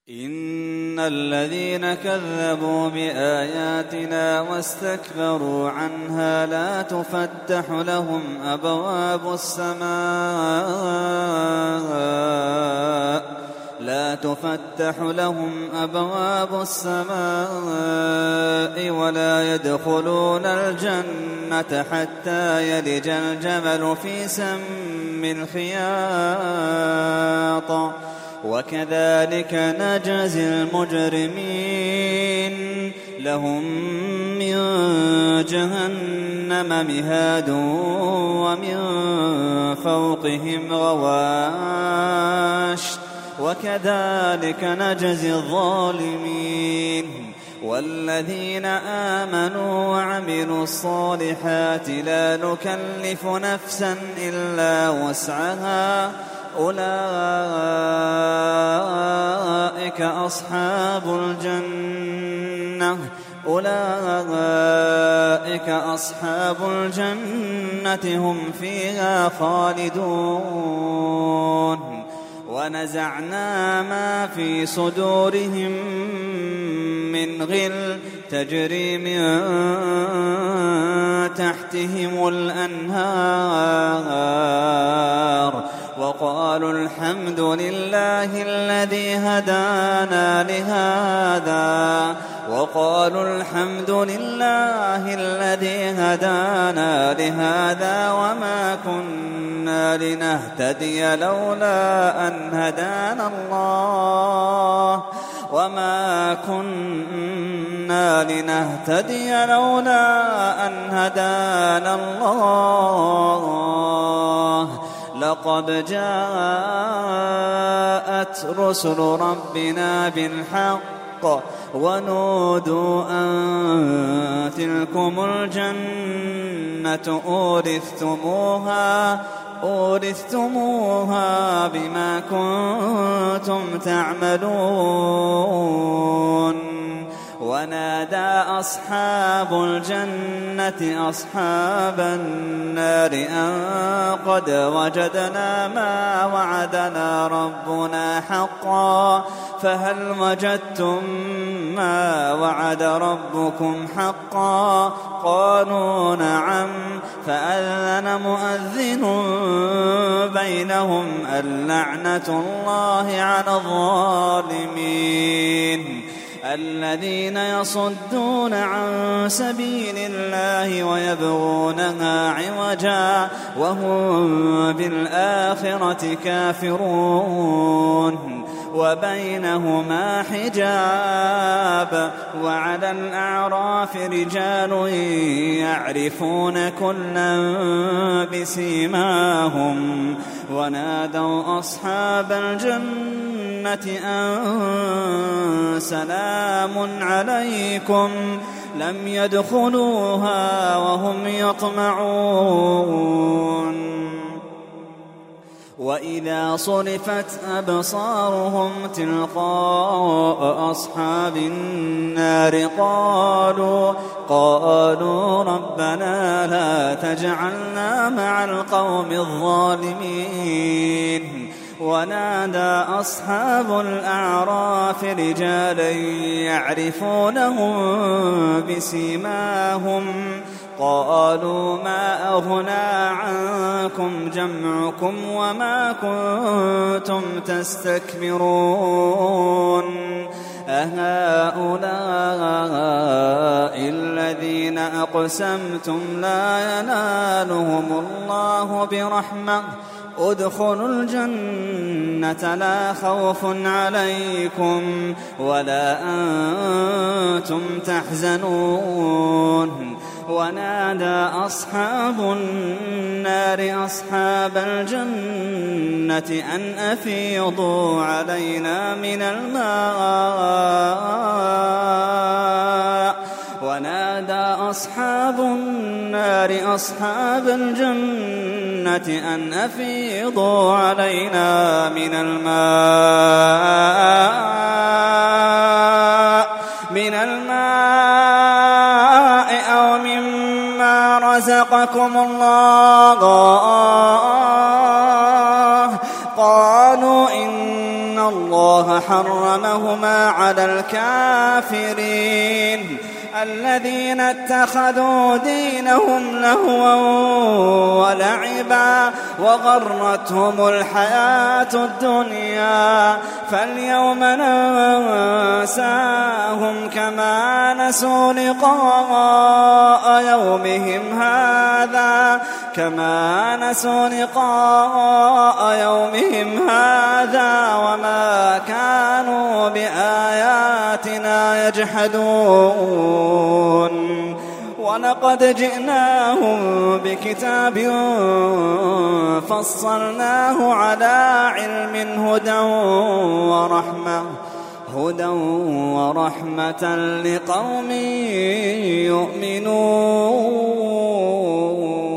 إن الذين كذبوا بآياتنا واستكبروا عنها لا تفتح لهم أبواب السماء ولا يدخلون الجنة حتى يلج الجمل في سم الخياط وكذلك نجزي المجرمين لهم من جهنم مهاد ومن فوقهم غواش وكذلك نجزي الظالمين والذين آمنوا وعملوا الصالحات لا نكلف نفسا إلا وسعها أولئك أصحاب الجنة هم فيها خالدون ونزعنا ما في صدورهم من غل تجري من تحتهم الأنهار وقالوا الحمد لله الذي هدانا لهذا وما كنا لنهتدي لولا أن هدانا الله لقد جاءت رسل ربنا بالحق ونودوا أن تلكم الجنة أورثتموها بما كنتم تعملون ونادى أصحاب الجنة أصحاب النار أن قد وجدنا ما وعدنا ربنا حقا فهل وجدتم ما وعد ربكم حقا قالوا نعم فأذن مؤذن بينهم اللعنة الله على الظالمين الذين يصدون عن سبيل الله ويبغونها عوجا وهم بالآخرة كافرون وبينهما حجاب وعلى الأعراف رجال يعرفون كلا بسيماهم ونادوا أصحاب الجنة أن سلام عليكم لم يدخلوها وهم يطمعون وإذا صرفت أبصارهم تلقاء أصحاب النار قالوا ربنا لا تجعلنا مع القوم الظالمين ونادى أصحاب الأعراف رجالا يعرفونهم بسيماهم قالوا ما أغنى عنكم جمعكم وما كنتم تستكبرون أهؤلاء الذين أقسمتم لا ينالهم الله برحمة ادخلوا الجنة لا خوف عليكم ولا أنتم تحزنون ونادى أصحاب النار أصحاب الجنة أن أفيضوا علينا من الماء ونادى أصحاب النار أصحاب الجنة أن أفيضوا علينا من الماء أو مما رزقكم الله قالوا إن الله وحرمهما على الكافرين الذين اتخذوا دينهم لهوا ولعبا وغرتهم الحياة الدنيا فاليوم ننساهم كما نسوا لقاء يومهم هذا وما كانوا بآياتنا يجحدون ولقد جئناهم بكتاب فصلناه على علم هدى ورحمة لقوم يؤمنون.